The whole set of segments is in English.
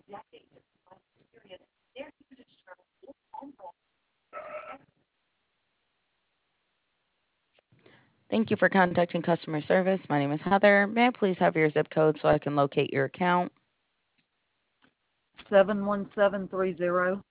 Thank you for contacting customer service. My name is Heather. May I please have your zip code so I can locate your account? 71730.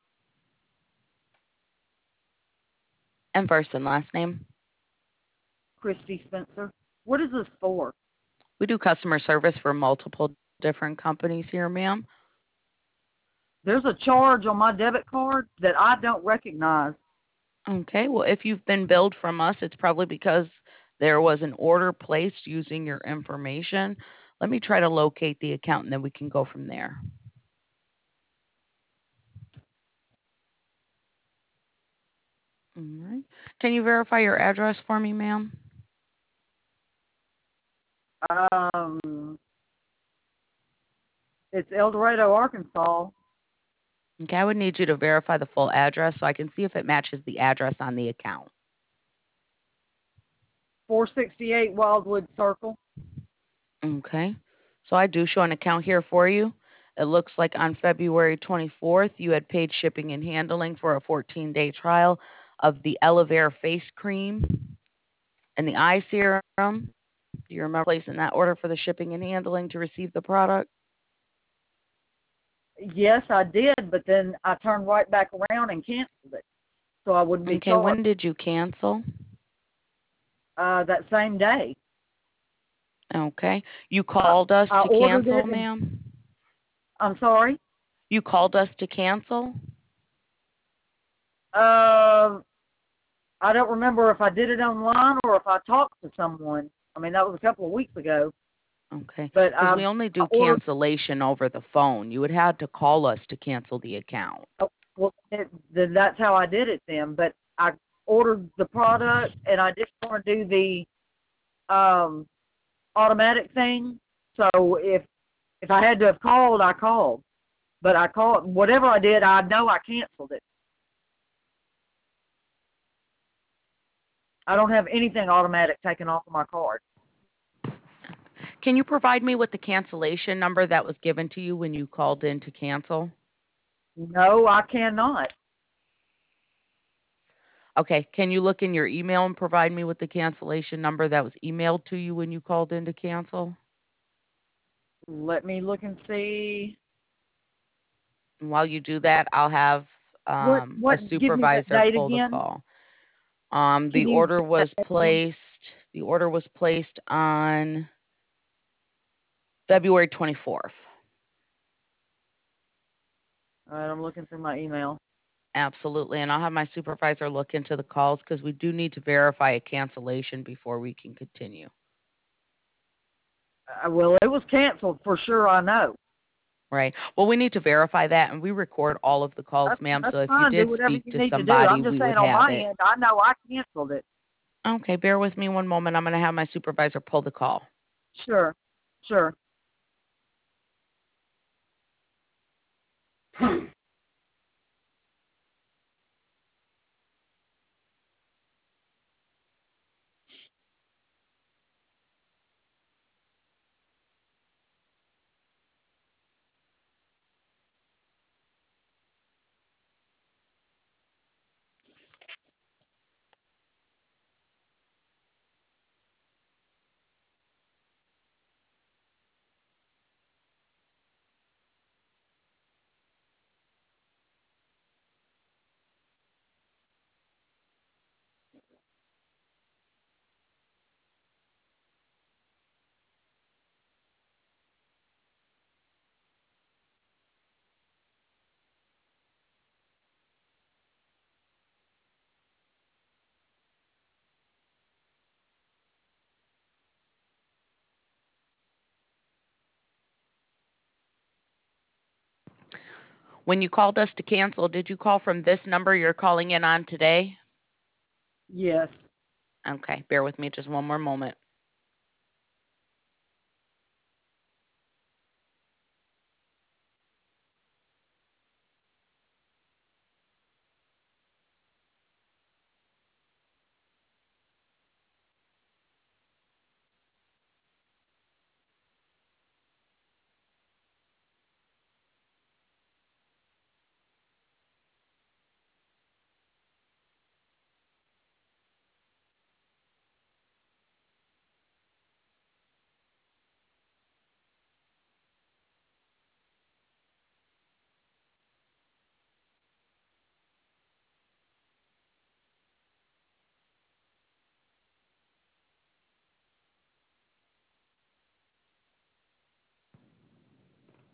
And first and last name? Christy Spencer. What is this for? We do customer service for multiple different companies here, ma'am. There's a charge on my debit card that I don't recognize. Okay, well, if you've been billed from us, it's probably because there was an order placed using your information. Let me try to locate the account and then we can go from there. All right. Can you verify your address for me, ma'am? Um, it's El Dorado, Arkansas. Okay, I would need you to verify the full address so I can see if it matches the address on the account. 468 Wildwood Circle. Okay. So I do show an account here for you. It looks like on February 24th, you had paid shipping and handling for a 14-day trial of the Elevare face cream and the eye serum. Do you remember placing that order for the shipping and handling to receive the product? Yes, I did, but then I turned right back around and canceled it, so I wouldn't be Okay, when charged. did you cancel? That same day. Okay. You called us I to ordered cancel, it, and ma'am? I'm sorry. You called us to cancel? Uh, I don't remember if I did it online or if I talked to someone. I mean, that was a couple of weeks ago. Okay. But Because we only I do ordered. cancellation over the phone. You would have to call us to cancel the account. Oh, well, then that's how I did it then. But I ordered the product, and I didn't want to do the automatic thing. So if I had to have called, I called. But I called. Whatever I did, I know I canceled it. I don't have anything automatic taken off of my card. Can you provide me with the cancellation number that was given to you when you called in to cancel? No, I cannot. Okay. Can you look in your email and provide me with the cancellation number that was emailed to you when you called in to cancel? Let me look and see. And while you do that, I'll have What a what? Give me that supervisor date pull the again. call. The Can you order give that was date again? placed. The order was placed on February 24th. All right, I'm looking through my email. Absolutely, and I'll have my supervisor look into the calls because we do need to verify a cancellation before we can continue. Well, it was canceled for sure. I know. Right. Well, we need to verify that, and we record all of the calls, ma'am. That's So if you fine. Do did whatever speak you to need to do. somebody, I'm just we saying would on have my it. end, I know I canceled it. Okay, bear with me one moment. I'm going to have my supervisor pull the call. Sure, sure. When you called us to cancel, did you call from this number you're calling in on today? Yes. Okay, bear with me just one more moment.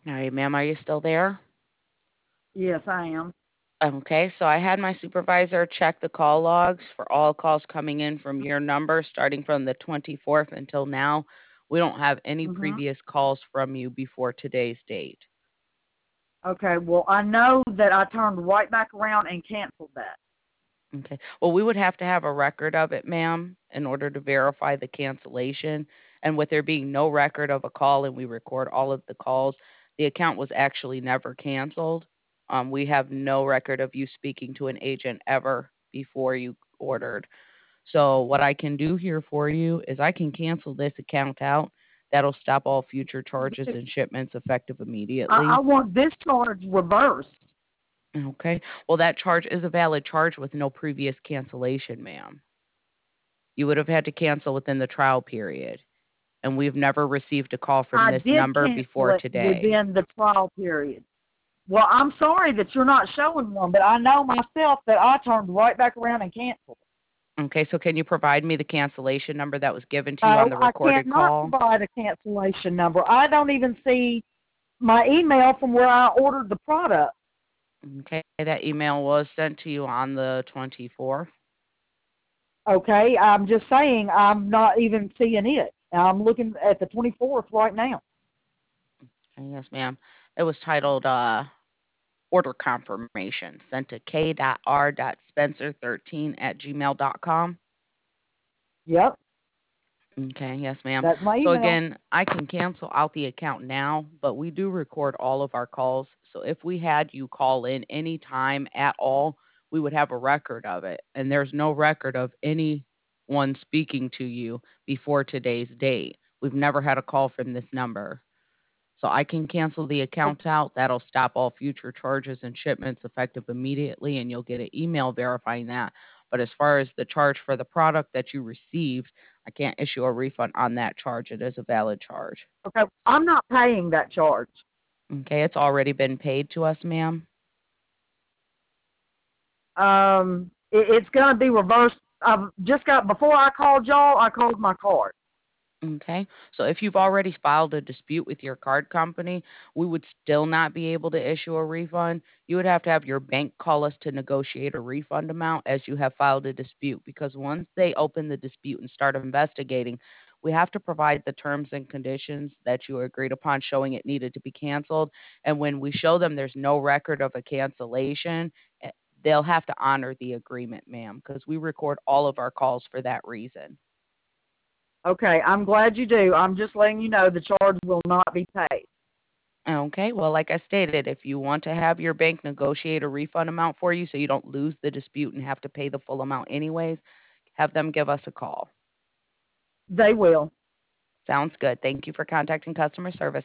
All right, ma'am, are you still there? Yes, I am. Okay, so I had my supervisor check the call logs for all calls coming in from your number starting from the 24th until now. We don't have any Mhm. previous calls from you before today's date. Okay. Well, I know that I turned right back around and canceled that. Okay. Well, we would have to have a record of it, ma'am, in order to verify the cancellation. And with there being no record of a call and we record all of the calls, the account was actually never canceled. We have no record of you speaking to an agent ever before you ordered. So what I can do here for you is I can cancel this account out. That'll stop all future charges and shipments effective I immediately. want this charge reversed. Okay. Well, that charge is a valid charge with no previous cancellation, ma'am. You would have had to cancel within the trial period, and we've never received a call from I this did number cancel before it today. within the trial period. Well, I'm sorry that you're not showing one, but I know myself that I turned right back around and canceled. Okay, so can you provide me the cancellation number that was given to you on No, the I recorded cannot call? provide a cancellation number. I don't even see my email from where I ordered the product. Okay, that email was sent to you on the 24th. Okay, I'm just saying I'm not even seeing it. I'm looking at the 24th right now. Yes, ma'am. It was titled order confirmation sent to k.r.spencer13@gmail.com. Yep, Okay, yes, ma'am. that's my So email. again, I can cancel out the account now, but we do record all of our calls. So if we had you call in any time at all, we would have a record of it. And there's no record of anyone speaking to you before today's date. We've never had a call from this number. So I can cancel the account out. That'll stop all future charges and shipments effective immediately, and you'll get an email verifying that. But as far as the charge for the product that you received, I can't issue a refund on that charge. It is a valid charge. Okay, I'm not paying that charge. Okay, it's already been paid to us, ma'am. It's going to be reversed. I've just got, before I called y'all, I called my card. Okay. So if you've already filed a dispute with your card company, we would still not be able to issue a refund. You would have to have your bank call us to negotiate a refund amount as you have filed a dispute because once they open the dispute and start investigating, we have to provide the terms and conditions that you agreed upon showing it needed to be canceled. And when we show them there's no record of a cancellation, eh, they'll have to honor the agreement, ma'am, because we record all of our calls for that reason. Okay, I'm glad you do. I'm just letting you know the charge will not be paid. Okay. Well, like I stated, if you want to have your bank negotiate a refund amount for you so you don't lose the dispute and have to pay the full amount anyways, have them give us a call. They will. Sounds good. Thank you for contacting customer service.